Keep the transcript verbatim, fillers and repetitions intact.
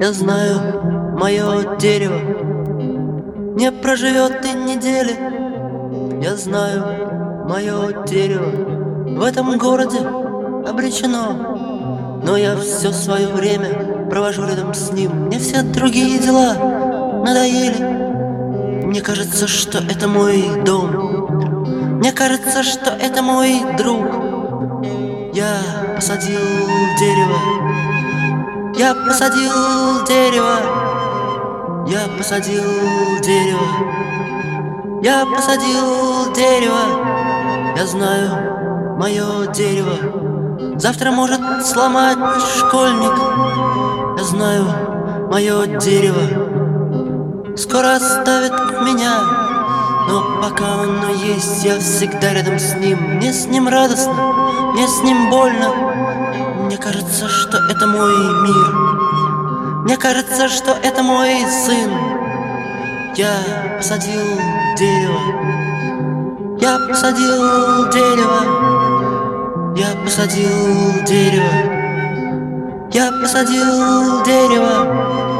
Я знаю, мое дерево не проживет и недели. Я знаю, мое дерево в этом городе обречено. Но я все свое время провожу рядом с ним. Мне все другие дела надоели. Мне кажется, что это мой дом. Мне кажется, что это мой друг. Я посадил дерево. Я посадил дерево. Я посадил дерево. Я посадил дерево. Я знаю, мое дерево завтра может сломать школьник. Я знаю, мое дерево скоро оставит меня. Но пока оно есть, я всегда рядом с ним. Мне с ним радостно, мне с ним больно. Мне кажется, что это мой мир. Мне кажется, что это мой сын. Я посадил дерево. Я посадил дерево. Я посадил дерево. Я посадил дерево.